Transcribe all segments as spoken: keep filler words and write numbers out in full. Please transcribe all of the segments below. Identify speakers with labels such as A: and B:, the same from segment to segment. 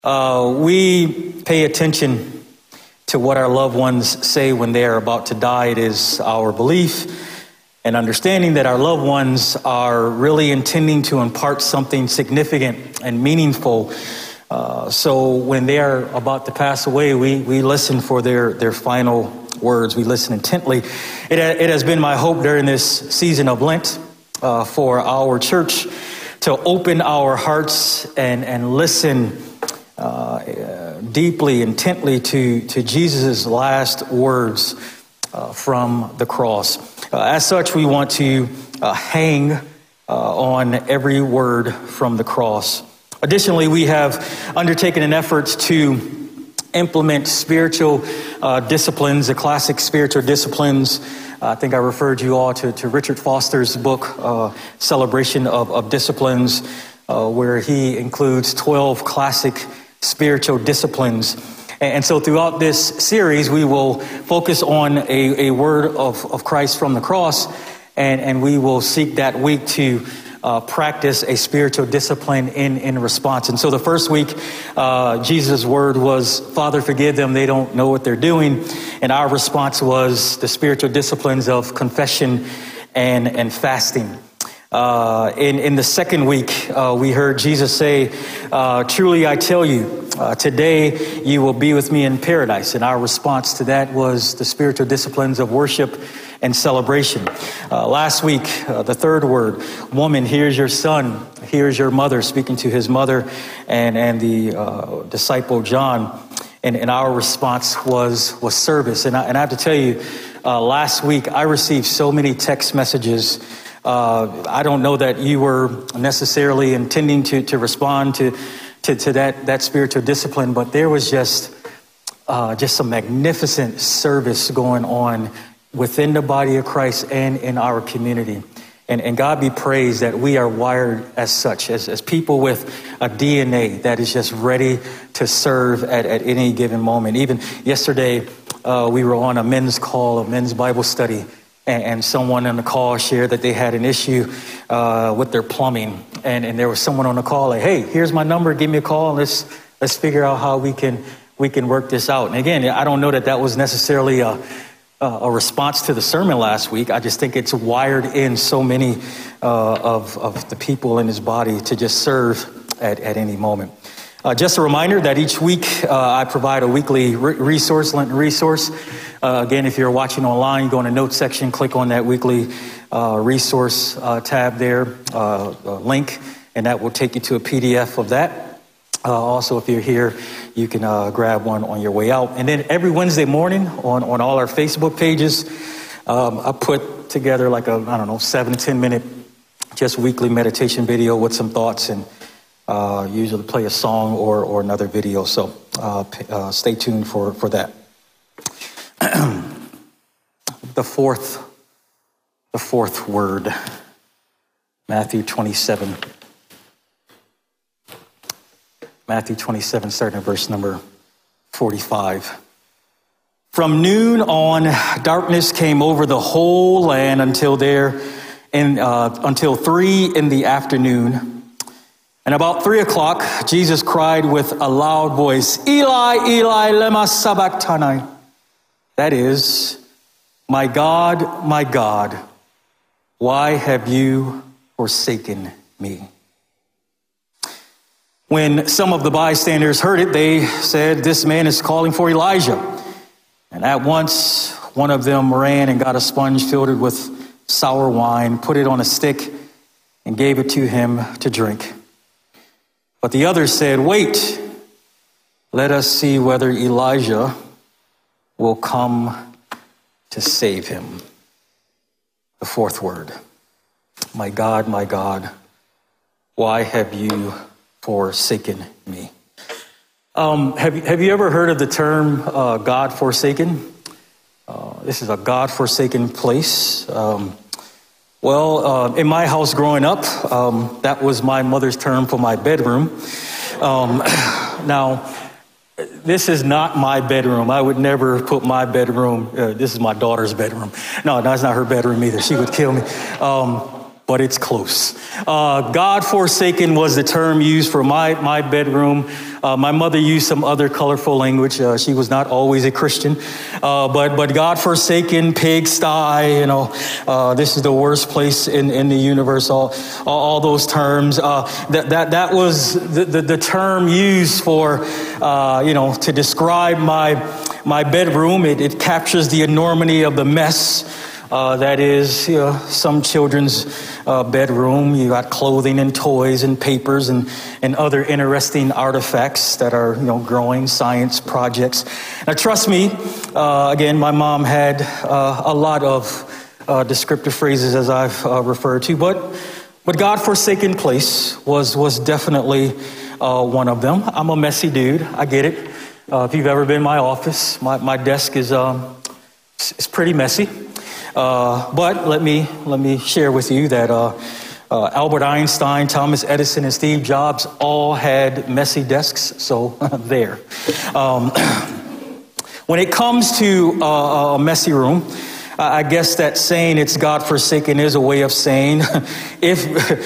A: Uh, we pay attention to what our loved ones say when they are about to die. It is our belief and understanding that our loved ones are really intending to impart something significant and meaningful. Uh, so when they are about to pass away, we, we listen for their, their final words. We listen intently. It, it has been my hope during this season of Lent uh, for our church to open our hearts and, and listen Uh, deeply, intently to, to Jesus' last words uh, from the cross. Uh, as such, we want to uh, hang uh, on every word from the cross. Additionally, we have undertaken an effort to implement spiritual uh, disciplines, the classic spiritual disciplines. Uh, I think I referred you all to, to Richard Foster's book, uh, Celebration of, of Disciplines, uh, where he includes twelve classic spiritual disciplines. And so throughout this series, we will focus on a, a word of, of Christ from the cross, and, and we will seek that week to uh, practice a spiritual discipline in, in response. And so the first week, uh, Jesus' word was, Father, forgive them, they don't know what they're doing. And our response was the spiritual disciplines of confession and, and fasting. Uh, in, in the second week, uh, we heard Jesus say, uh, truly I tell you, uh, today you will be with me in paradise. And our response to that was the spiritual disciplines of worship and celebration. Uh, last week, uh, the third word, woman, here's your son, here's your mother, speaking to his mother and, and the uh, disciple John. And, and our response was, was service. And I, and I have to tell you, uh, last week, I received so many text messages. Uh, I don't know that you were necessarily intending to, to respond to, to, to that, that spiritual discipline, but there was just, uh, just some magnificent service going on within the body of Christ and in our community. And, and God be praised that we are wired as such, as, as people with a D N A that is just ready to serve at, at any given moment. Even yesterday, uh, we were on a men's call, a men's Bible study. And someone on the call shared that they had an issue uh, with their plumbing. And, and there was someone on the call like, hey, here's my number. Give me a call. And let's let's figure out how we can we can work this out. And again, I don't know that that was necessarily a, a response to the sermon last week. I just think it's wired in so many uh, of, of the people in his body to just serve at, at any moment. Uh, just a reminder that each week uh, I provide a weekly re- resource, Lenten resource. Uh, again, if you're watching online, go in the notes section, click on that weekly uh, resource uh, tab there, uh, uh, link, and that will take you to a P D F of that. Uh, also, if you're here, you can uh, grab one on your way out. And then every Wednesday morning on, on all our Facebook pages, um, I put together like a, I don't know, seven to ten minute just weekly meditation video with some thoughts, and Uh, usually play a song or, or another video. So uh, uh, stay tuned for, for that. the fourth, the fourth word, Matthew twenty-seven. Matthew twenty-seven, starting at verse number forty-five. From noon on, darkness came over the whole land until there, in, uh, until three in the afternoon. And about three o'clock, Jesus cried with a loud voice, Eli, Eli, lema sabachthani. That is, my God, my God, why have you forsaken me? When some of the bystanders heard it, they said, this man is calling for Elijah. And at once, one of them ran and got a sponge filled it with sour wine, put it on a stick, and gave it to him to drink. But the others said, wait, let us see whether Elijah will come to save him. The fourth word, my God, my God, why have you forsaken me? Um, have, have you ever heard of the term uh, God forsaken? Uh, this is a God forsaken place. Um, Well, uh, in my house growing up, um, that was my mother's term for my bedroom. Um, now, this is not my bedroom. I would never put my bedroom, uh, this is my daughter's bedroom. No, that's not her bedroom either. She would kill me. Um, but it's close. Uh, God-forsaken was the term used for my, my bedroom. Uh, my mother used some other colorful language. Uh, she was not always a Christian, uh, but but God-forsaken, pigsty, you know, uh, this is the worst place in, in the universe. All all, all those terms. Uh, that that that was the, the, the term used for uh, you know to describe my my bedroom. It, it captures the enormity of the mess. Uh, that is, you know, some children's uh, bedroom. You got clothing and toys and papers and, and other interesting artifacts that are, you know, growing science projects. Now, trust me, uh, again, my mom had uh, a lot of uh, descriptive phrases, as I've uh, referred to, but but God-forsaken place was was definitely uh, one of them. I'm a messy dude. I get it. Uh, if you've ever been in my office, my, my desk is um, it's pretty messy. Uh, but let me let me share with you that uh, uh, Albert Einstein, Thomas Edison, and Steve Jobs all had messy desks. So there. Um, when it comes to uh, a messy room, I guess that saying "it's God-forsaken" is a way of saying if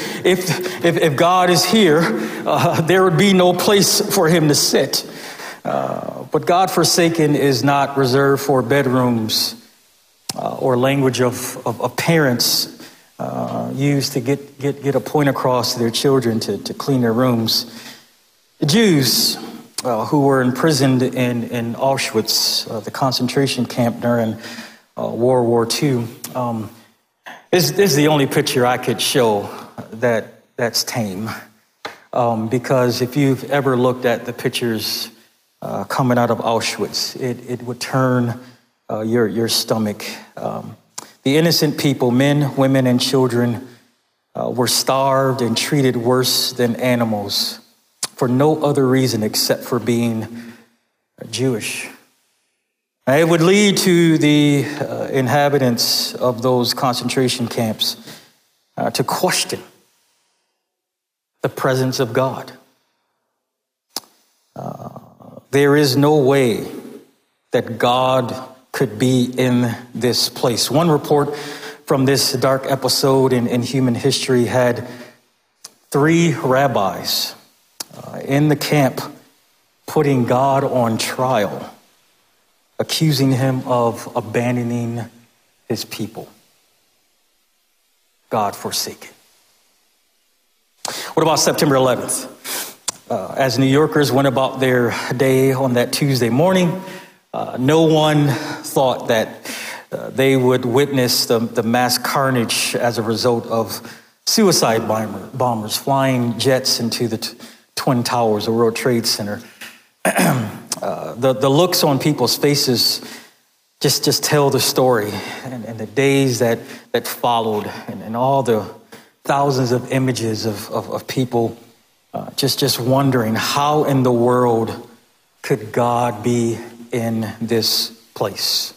A: if if, if God is here, uh, there would be no place for him to sit. Uh, but God-forsaken is not reserved for bedrooms. Uh, or language of, of, of parents uh, used to get, get, get a point across to their children to, to clean their rooms. The Jews uh, who were imprisoned in, in Auschwitz, uh, the concentration camp during uh, World War Two, um, this, this is the only picture I could show that that's tame. Um, because if you've ever looked at the pictures uh, coming out of Auschwitz, it, it would turn Uh, your your stomach. Um, the innocent people, men, women, and children, uh, were starved and treated worse than animals for no other reason except for being Jewish. And it would lead to the uh, inhabitants of those concentration camps uh, to question the presence of God. Uh, there is no way that God could be in this place. One report from this dark episode in, in human history had three rabbis uh, in the camp putting God on trial, accusing him of abandoning his people. God-forsaken. What about September eleventh? Uh, as New Yorkers went about their day on that Tuesday morning, Uh, no one thought that uh, they would witness the, the mass carnage as a result of suicide bomber, bombers flying jets into the t- Twin Towers, the World Trade Center. uh, the, the looks on people's faces just, just tell the story, and, and the days that, that followed, and, and all the thousands of images of, of, of people uh, just, just wondering how in the world could God be in this place.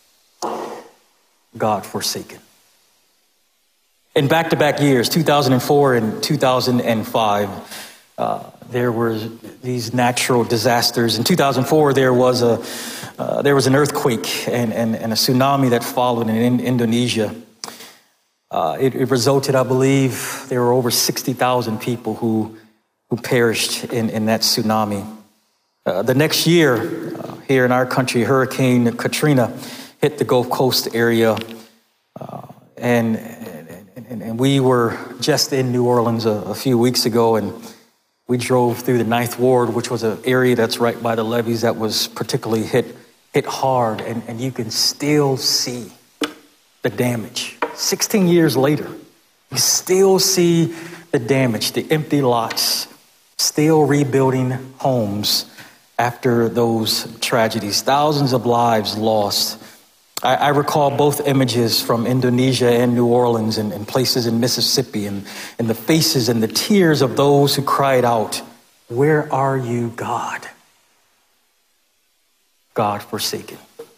A: God-forsaken. In back-to-back years, two thousand four and two thousand five, uh, there were these natural disasters. In two thousand four, there was a uh, there was an earthquake and, and, and a tsunami that followed in, in Indonesia. Uh, it, it resulted, I believe, there were over sixty thousand people who who perished in, in that tsunami. Uh, the next year, uh, here in our country, Hurricane Katrina hit the Gulf Coast area, uh, and, and and we were just in New Orleans a, a few weeks ago, and we drove through the Ninth Ward, which was an area that's right by the levees that was particularly hit hit hard, and, and you can still see the damage. Sixteen years later, you still see the damage, the empty lots, still rebuilding homes after those tragedies, thousands of lives lost. I, I recall both images from Indonesia and New Orleans and, and places in Mississippi, and, and the faces and the tears of those who cried out, "Where are you, God?" God-forsaken.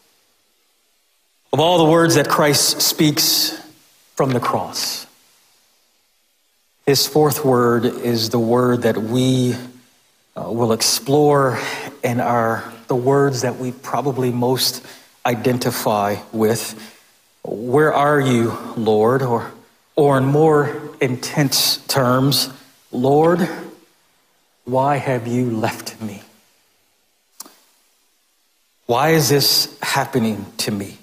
A: Of all the words that Christ speaks from the cross, his fourth word is the word that we uh, will explore and are the words that we probably most identify with. Where are you, Lord? Or, Or in more intense terms, Lord, why have you left me? Why is this happening to me?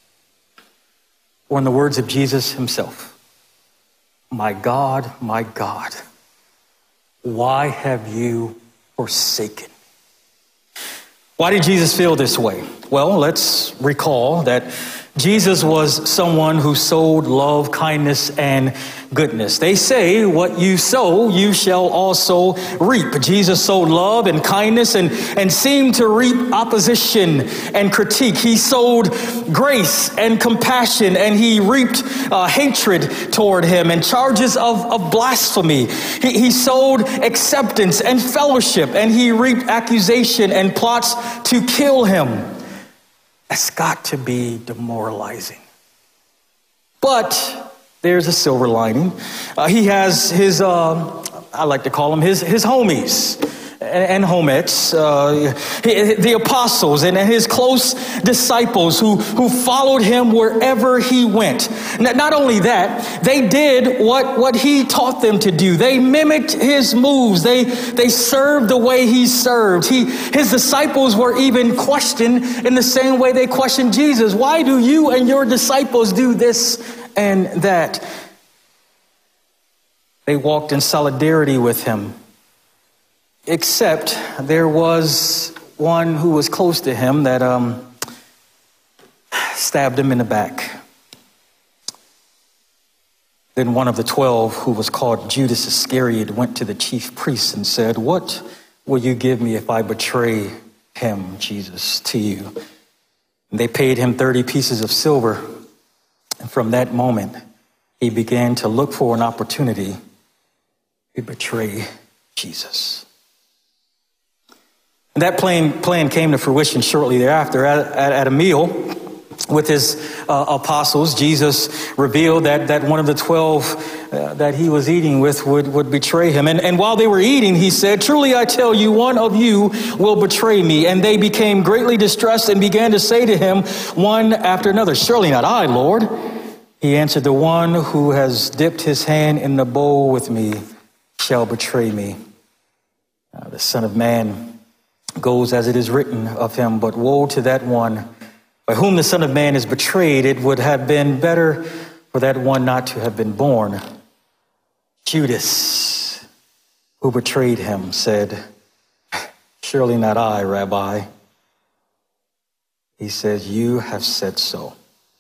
A: Or in the words of Jesus himself, my God, my God, why have you forsaken me? Why did Jesus feel this way? Well, let's recall that Jesus was someone who sowed love, kindness, and goodness. They say what you sow, you shall also reap. Jesus sowed love and kindness and, and seemed to reap opposition and critique. He sowed grace and compassion, and he reaped uh, hatred toward him and charges of, of blasphemy. He, he sowed acceptance and fellowship, and he reaped accusation and plots to kill him. That's got to be demoralizing. But there's a silver lining. Uh, he has his, uh, I like to call them his, his homies and, and homettes, uh, the apostles and his close disciples who, who followed him wherever he went. Not only that, they did what, what he taught them to do. They mimicked his moves. They, they served the way he served. He, his disciples were even questioned in the same way they questioned Jesus. Why do you and your disciples do this and that? They walked in solidarity with him. Except there was one who was close to him that um, stabbed him in the back. Then one of the twelve, who was called Judas Iscariot, went to the chief priests and said, "What will you give me if I betray him, Jesus, to you?" And they paid him thirty pieces of silver. And from that moment, he began to look for an opportunity to betray Jesus. And that plan, plan came to fruition shortly thereafter. At, at, at a meal with his uh, apostles, Jesus revealed that, that one of the twelve uh, that he was eating with would, would betray him. And, and while they were eating, he said, "Truly I tell you, one of you will betray me." And they became greatly distressed and began to say to him one after another, "Surely not I, Lord." He answered, "The one who has dipped his hand in the bowl with me shall betray me. Uh, the Son of Man goes as it is written of him, but woe to that one by whom the Son of Man is betrayed. It would have been better for that one not to have been born." Judas, who betrayed him, said, "Surely not I, Rabbi." He says, "You have said so."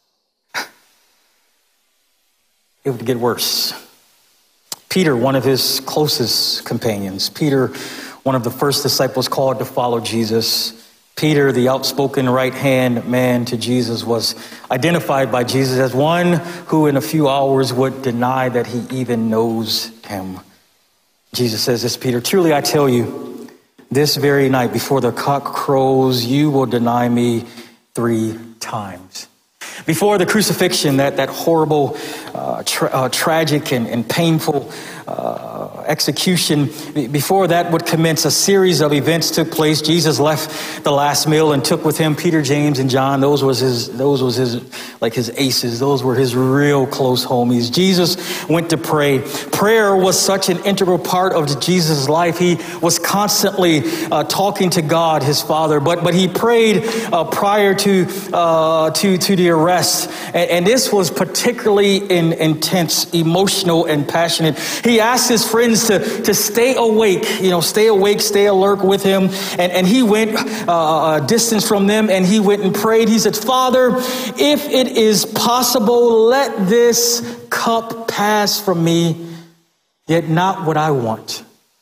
A: It would get worse. Peter, one of his closest companions, Peter, one of the first disciples called to follow Jesus, Peter, the outspoken right-hand man to Jesus, was identified by Jesus as one who in a few hours would deny that he even knows him. Jesus says this, "Peter, truly I tell you, this very night before the cock crows, you will deny me three times." Before the crucifixion, that, that horrible, uh, tra- uh, tragic and, and painful uh, execution, before that would commence, a series of events took place. Jesus left the last meal and took with him Peter, James, and John. Those was his, those was his, like his aces. Those were his real close homies. Jesus went to pray. Prayer was such an integral part of Jesus' life. He was constantly uh, talking to God, his Father, but but he prayed uh, prior to uh, to to the arrest, and, and this was particularly in, intense, emotional, and passionate. He asked his friends to, to stay awake, you know, stay awake, stay alert with him. And, and he went uh, a distance from them, and he went and prayed. He said, "Father, if it is possible, let this cup pass from me, yet not what I want,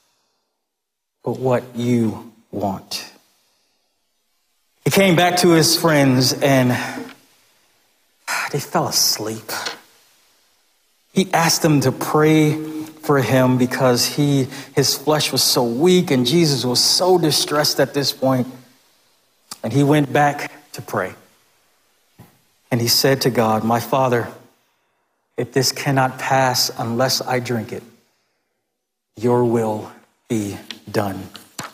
A: but what you want." He came back to his friends, and they fell asleep. He asked them to pray for him because he, his flesh was so weak, and Jesus was so distressed at this point. And he went back to pray. And he said to God, "My Father, if this cannot pass unless I drink it, your will be done."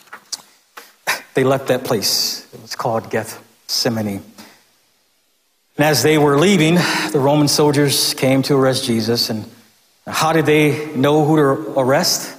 A: They left that place. It was called Gethsemane. And as they were leaving, the Roman soldiers came to arrest Jesus, and How did they know who to arrest?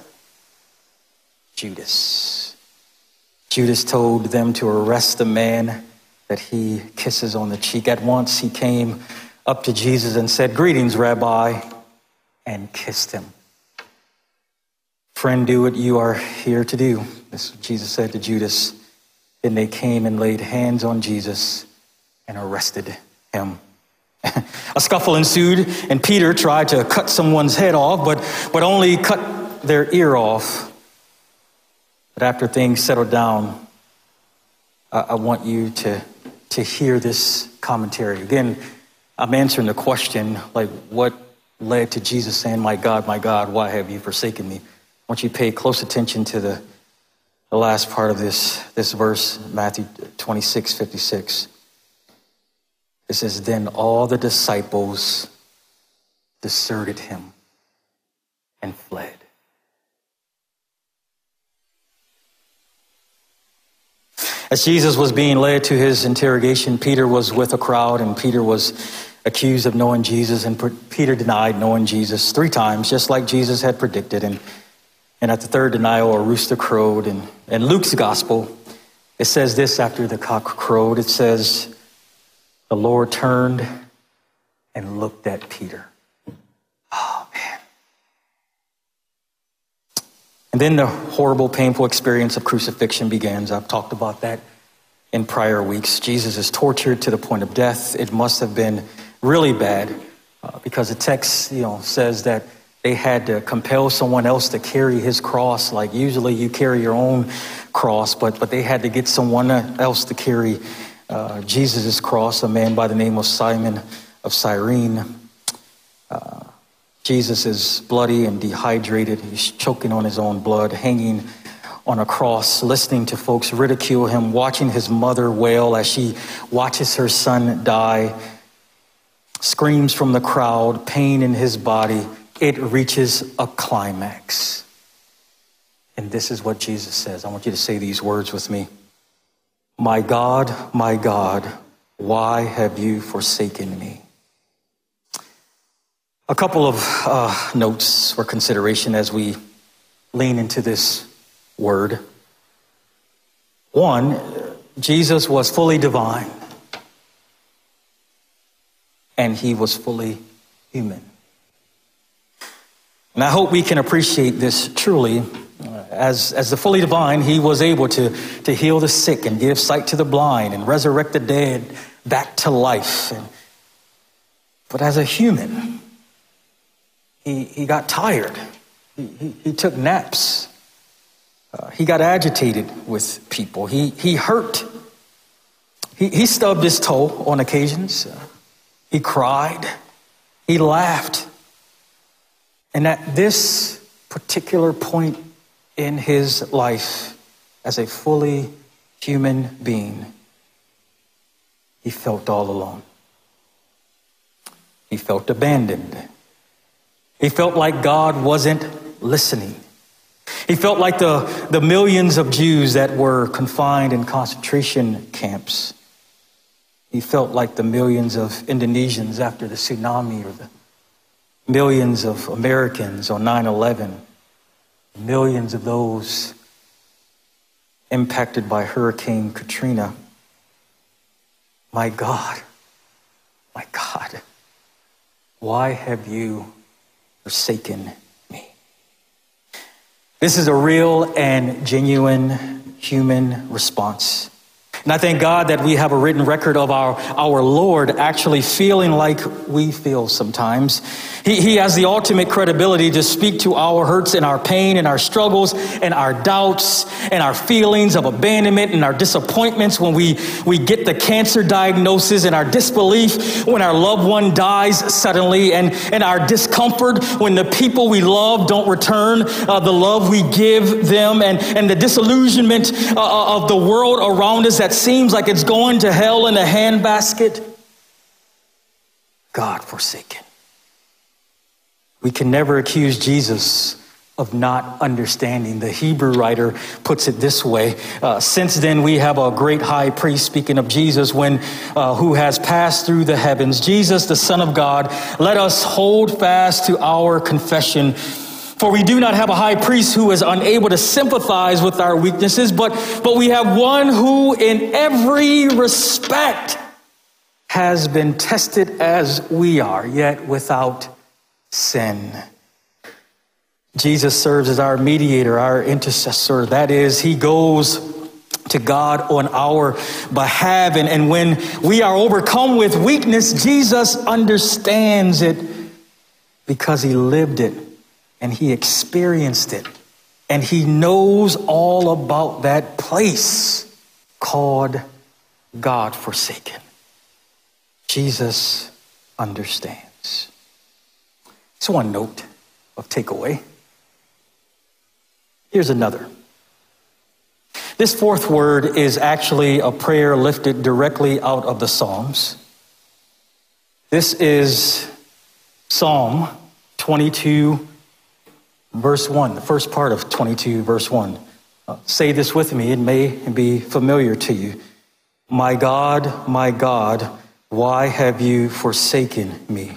A: Judas. Judas told them to arrest the man that he kisses on the cheek. At once he came up to Jesus and said, "Greetings, Rabbi," and kissed him. "Friend, do what you are here to do." This is what Jesus said to Judas. Then they came and laid hands on Jesus and arrested him. A scuffle ensued, and Peter tried to cut someone's head off, but, but only cut their ear off. But after things settled down, I, I want you to, to hear this commentary. Again, I'm answering the question, like, what led to Jesus saying, "My God, my God, why have you forsaken me?" I want you to pay close attention to the, the last part of this, this verse, Matthew twenty-six fifty-six. It says, "Then all the disciples deserted him and fled." As Jesus was being led to his interrogation, Peter was with a crowd, and Peter was accused of knowing Jesus, and Peter denied knowing Jesus three times, just like Jesus had predicted. And, and at the third denial, a rooster crowed. And in Luke's gospel, it says this after the cock crowed. It says, "The Lord turned and looked at Peter." Oh, man. And then the horrible, painful experience of crucifixion begins. I've talked about that in prior weeks. Jesus is tortured to the point of death. It must have been really bad uh, because the text, you know, says that they had to compel someone else to carry his cross. Like usually you carry your own cross, but but they had to get someone else to carry uh, Jesus' cross, a man by the name of Simon of Cyrene. Uh, Jesus is bloody and dehydrated. He's choking on his own blood, hanging on a cross, listening to folks ridicule him, watching his mother wail as she watches her son die, screams from the crowd, pain in his body. It reaches a climax. And this is what Jesus says. I want you to say these words with me. "My God, my God, why have you forsaken me?" A couple of uh, notes for consideration as we lean into this word. One, Jesus was fully divine and he was fully human. And I hope we can appreciate this truly. As, as the fully divine, he was able to, to heal the sick and give sight to the blind and resurrect the dead back to life. And, but as a human, he, he got tired. He, he, he took naps. Uh, he got agitated with people. He, he hurt. He, he stubbed his toe on occasions. Uh, he cried. He laughed. And at this particular point in his life, as a fully human being, he felt all alone. He felt abandoned. He felt like God wasn't listening. He felt like the, the millions of Jews that were confined in concentration camps. He felt like the millions of Indonesians after the tsunami, or the millions of Americans on nine eleven, millions of those impacted by Hurricane Katrina. My God, my God, why have you forsaken me? This is a real and genuine human response. And I thank God that we have a written record of our, our Lord actually feeling like we feel sometimes. He, he has the ultimate credibility to speak to our hurts and our pain and our struggles and our doubts and our feelings of abandonment and our disappointments when we, we get the cancer diagnosis, and our disbelief when our loved one dies suddenly, and, and our discomfort when the people we love don't return uh, the love we give them, and, and the disillusionment uh, of the world around us that seems like it's going to hell in a handbasket. God forsaken. We can never accuse Jesus of not understanding. The Hebrew writer puts it this way. Uh, Since then, we have a great high priest, speaking of Jesus, when uh, who has passed through the heavens, Jesus, the Son of God. Let us hold fast to our confession. For we do not have a high priest who is unable to sympathize with our weaknesses, but, but we have one who in every respect has been tested as we are, yet without sin. Jesus serves as our mediator, our intercessor. That is, he goes to God on our behalf. And, and when we are overcome with weakness, Jesus understands it because he lived it and he experienced it. And he knows all about that place called God forsaken. Jesus understands. So one note of takeaway. Here's another. This fourth word is actually a prayer lifted directly out of the Psalms. This is Psalm twenty-two, verse one, the first part of twenty-two, verse one. Uh, say this with me, it may be familiar to you. My God, my God, why have you forsaken me?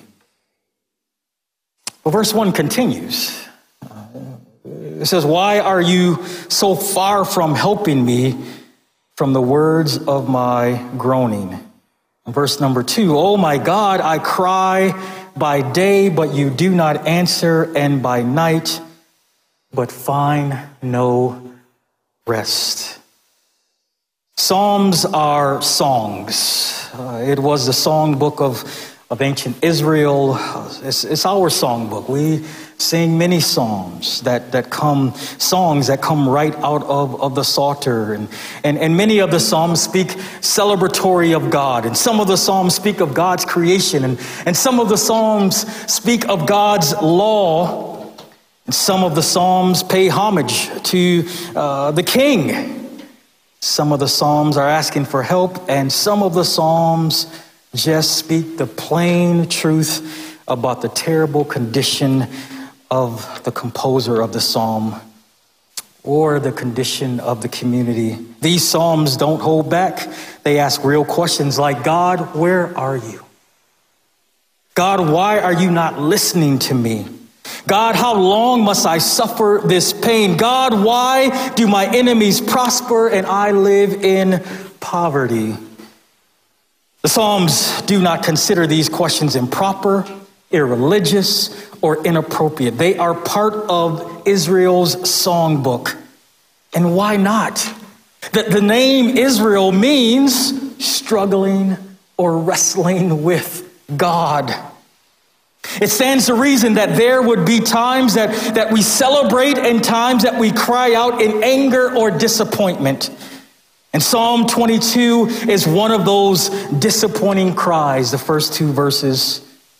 A: Well, verse one continues. It says, why are you so far from helping me from the words of my groaning? Verse number two, oh my God, I cry by day, but you do not answer, and by night, but find no rest. Psalms are songs. Uh, it was the songbook of, of ancient Israel. It's, it's our songbook. We sing many psalms that, that come, songs that come right out of, of the Psalter. And, and, and many of the psalms speak celebratory of God. And some of the psalms speak of God's creation. And, and some of the psalms speak of God's law. And some of the psalms pay homage to uh, the king. Some of the psalms are asking for help. And some of the psalms just speak the plain truth about the terrible condition of the composer of the psalm or the condition of the community. These psalms don't hold back. They ask real questions like, God, where are you? God, why are you not listening to me? God, how long must I suffer this pain? God, why do my enemies prosper and I live in poverty? The Psalms do not consider these questions improper, irreligious, or inappropriate. They are part of Israel's songbook. And why not? The, the name Israel means struggling or wrestling with God. It stands to reason that there would be times that, that we celebrate and times that we cry out in anger or disappointment. And Psalm twenty-two is one of those disappointing cries, the first two verses.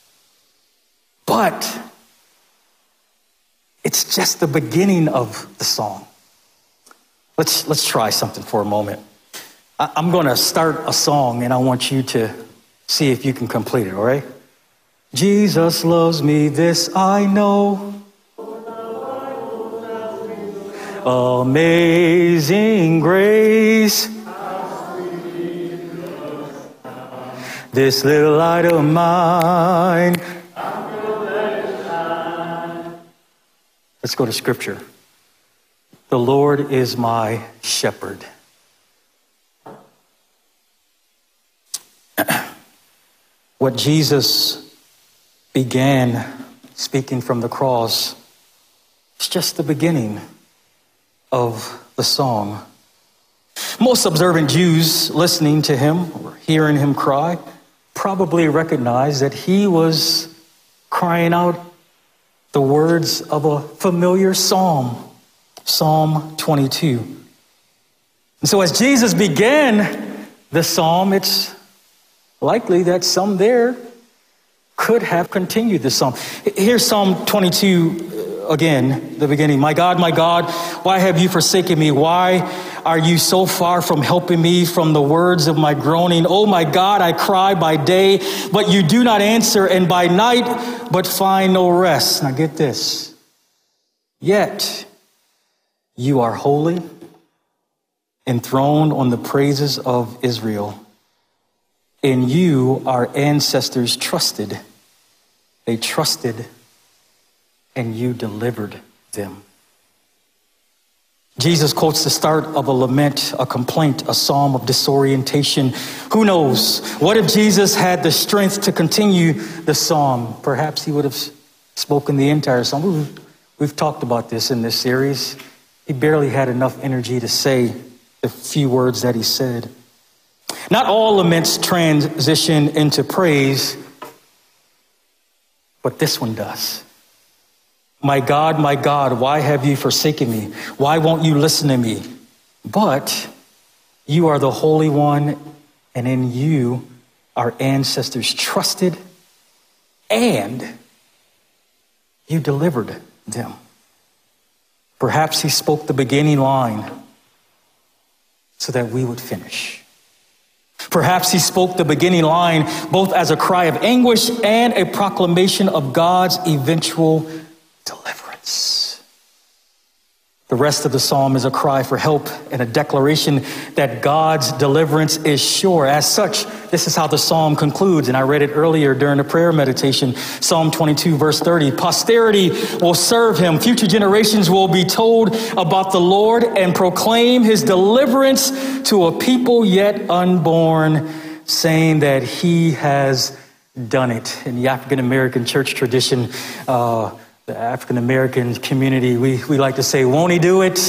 A: But it's just the beginning of the song. Let's, let's try something for a moment. I, I'm going to start a song and I want you to see if you can complete it, all right? Jesus loves me, this I know. Amazing grace. This little light of mine. Let's go to scripture. The Lord is my shepherd. What Jesus began speaking from the cross is just the beginning of the song. Most observant Jews listening to him or hearing him cry probably recognized that he was crying out the words of a familiar psalm, Psalm twenty-two. And so as Jesus began the psalm, it's likely that some there could have continued the psalm. Here's Psalm twenty-two again, the beginning. My God, my God, why have you forsaken me? Why are you so far from helping me from the words of my groaning? Oh my God, I cry by day, but you do not answer, and by night, but find no rest. Now get this. Yet you are holy, enthroned on the praises of Israel. In you our ancestors trusted. They trusted, and you delivered them. Jesus quotes the start of a lament, a complaint, a psalm of disorientation. Who knows? What if Jesus had the strength to continue the psalm? Perhaps he would have spoken the entire psalm. We've, we've talked about this in this series. He barely had enough energy to say the few words that he said. Not all laments transition into praise, but this one does. My God, my God, why have you forsaken me? Why won't you listen to me? But you are the Holy One, and in you our ancestors trusted, and you delivered them. Perhaps he spoke the beginning line so that we would finish. Perhaps he spoke the beginning line both as a cry of anguish and a proclamation of God's eventual deliverance. The rest of the psalm is a cry for help and a declaration that God's deliverance is sure. As such, this is how the psalm concludes, and I read it earlier during the prayer meditation. Psalm twenty-two, verse thirty. Posterity will serve him. Future generations will be told about the Lord and proclaim his deliverance to a people yet unborn, saying that he has done it. In the African American church tradition, uh, the African American community, we, we like to say, won't he do it?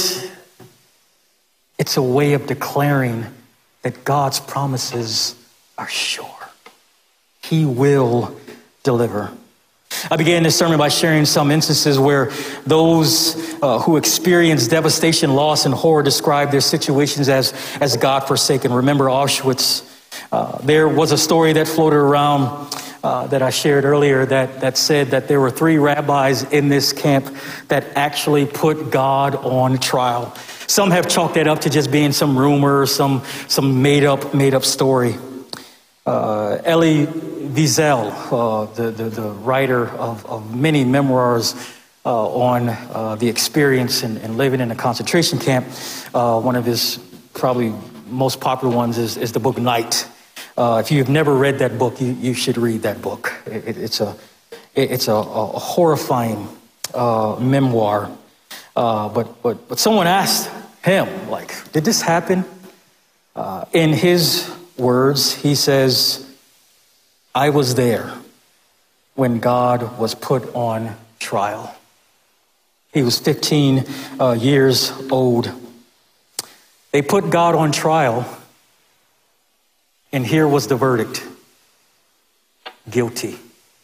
A: It's a way of declaring that God's promises are sure. He will deliver. I began this sermon by sharing some instances where those uh, who experience devastation, loss, and horror describe their situations as, as God-forsaken. Remember Auschwitz. Uh, there was a story that floated around Uh, that I shared earlier that, that said that there were three rabbis in this camp that actually put God on trial. Some have chalked that up to just being some rumor, some some made up made up story. Uh, Elie Wiesel, uh, the, the the writer of, of many memoirs uh, on uh, the experience and, and living in a concentration camp, uh, one of his probably most popular ones is, is the book Night. Uh, if you've never read that book, you, you should read that book. It, it, it's a it, it's a, a horrifying uh, memoir. Uh, but but but someone asked him, like, did this happen? Uh, in his words, he says, "I was there when God was put on trial." He was fifteen uh, years old. They put God on trial. And here was the verdict. Guilty.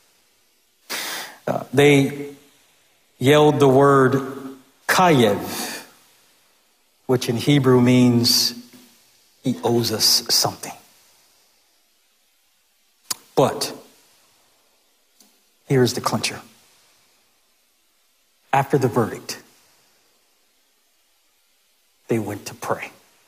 A: Uh, they yelled the word kayev, which in Hebrew means he owes us something. But here's the clincher. After the verdict, they went to pray.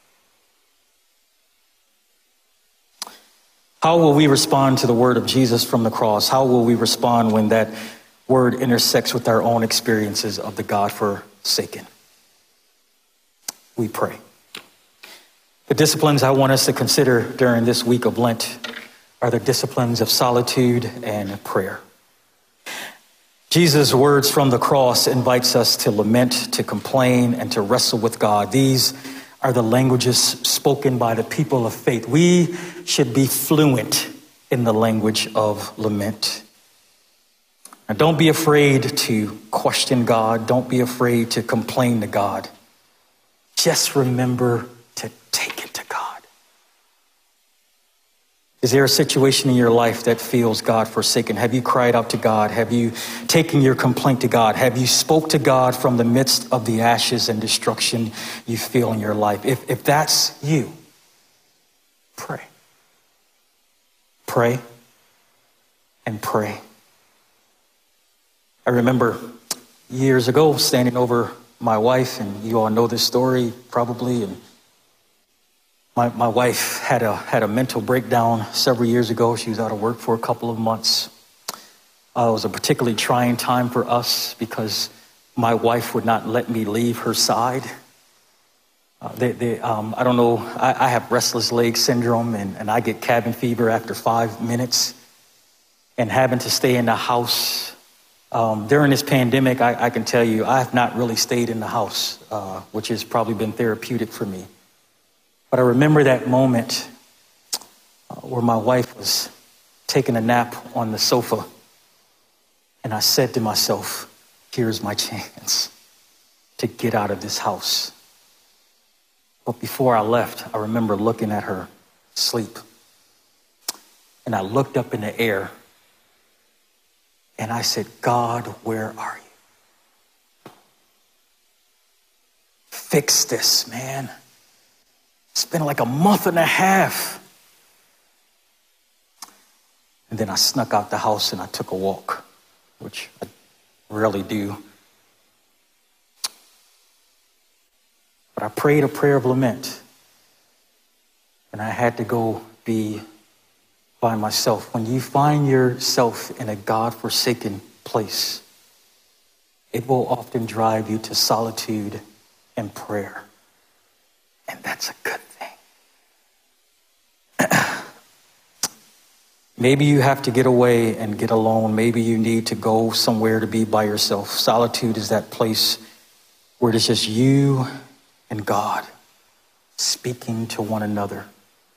A: How will we respond to the word of Jesus from the cross? How will we respond when that word intersects with our own experiences of the God-forsaken? We pray. The disciplines I want us to consider during this week of Lent are the disciplines of solitude and prayer. Jesus' words from the cross invites us to lament, to complain, and to wrestle with God. These are the languages spoken by the people of faith. We should be fluent in the language of lament. Now, don't be afraid to question God. Don't be afraid to complain to God. Just remember to take it to God. Is there a situation in your life that feels God-forsaken? Have you cried out to God? Have you taken your complaint to God? Have you spoke to God from the midst of the ashes and destruction you feel in your life? If, if that's you, pray. Pray and pray. I remember years ago standing over my wife, and you all know this story probably, and My my wife had a had a mental breakdown several years ago. She was out of work for a couple of months. Uh, it was a particularly trying time for us because My wife would not let me leave her side. Uh, they, they, um, I don't know, I, I have restless leg syndrome, and, and I get cabin fever after five minutes. And having to stay in the house um, during this pandemic, I, I can tell you, I have not really stayed in the house, uh, which has probably been therapeutic for me. But I remember that moment uh, where my wife was taking a nap on the sofa, and I said to myself, here's my chance to get out of this house. But before I left, I remember looking at her sleep, and I looked up in the air, and I said, God, where are you? Fix this, man. It's been like a month and a half. And then I snuck out the house and I took a walk, which I rarely do. But I prayed a prayer of lament, and I had to go be by myself. When you find yourself in a God-forsaken place, it will often drive you to solitude and prayer. And that's a good thing. Maybe you have to get away and get alone. Maybe you need to go somewhere to be by yourself. Solitude is that place where it's just you and God speaking to one another.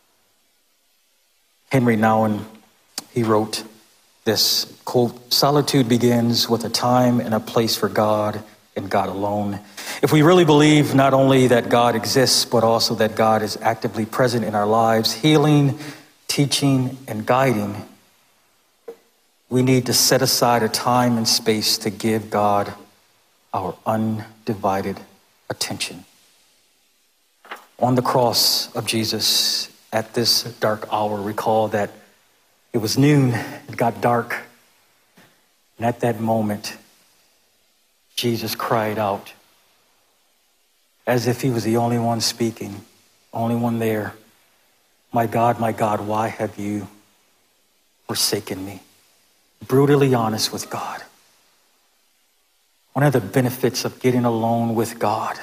A: Henry Nouwen, he wrote this, quote, solitude begins with a time and a place for God and God alone. If we really believe not only that God exists, but also that God is actively present in our lives, healing, teaching, and guiding, we need to set aside a time and space to give God our undivided attention. On the cross of Jesus, at this dark hour, recall that it was noon, it got dark, and at that moment, Jesus cried out as if he was the only one speaking, only one there. My God, my God, why have you forsaken me? Brutally honest with God. One of the benefits of getting alone with God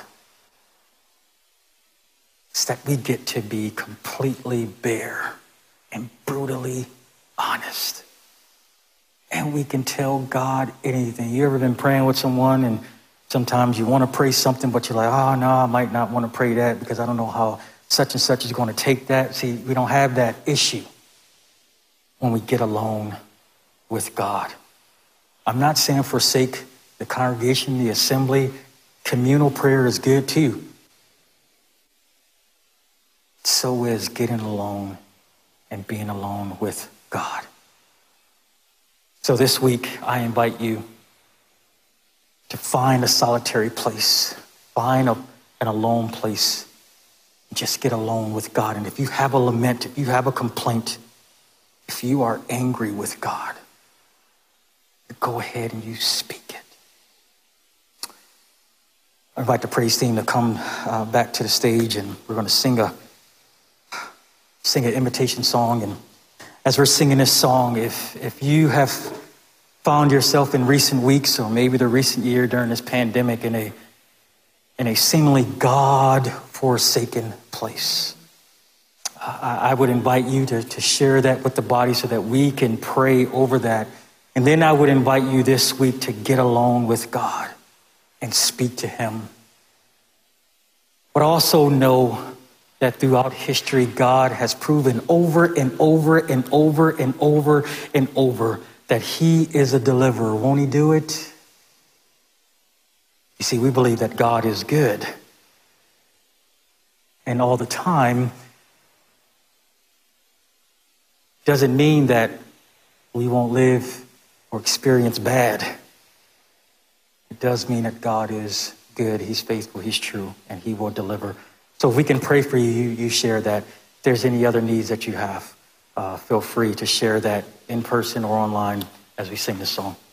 A: is that we get to be completely bare and brutally honest. And we can tell God anything. You ever been praying with someone and sometimes you want to pray something, but you're like, oh, no, I might not want to pray that because I don't know how such and such is going to take that. See, we don't have that issue when we get alone with God. I'm not saying forsake the congregation, the assembly. Communal prayer is good too. So is getting alone and being alone with God. So this week, I invite you to find a solitary place, find a, an alone place, just get alone with God. And if you have a lament, if you have a complaint, if you are angry with God, go ahead and you speak it. I invite the praise team to come uh, back to the stage, and we're going to sing a sing an invitation song. And as we're singing this song, if if you have found yourself in recent weeks or maybe the recent year during this pandemic in a in a seemingly God-forsaken place, I, I would invite you to, to share that with the body so that we can pray over that. And then I would invite you this week to get alone with God and speak to him. But also know that throughout history, God has proven over and over and over and over and over that he is a deliverer. Won't he do it? You see, we believe that God is good. And all the time doesn't mean that we won't live or experience bad. It does mean that God is good, he's faithful, he's true, and he will deliver. So if we can pray for you, you, you share that. If there's any other needs that you have, uh, feel free to share that in person or online as we sing this song.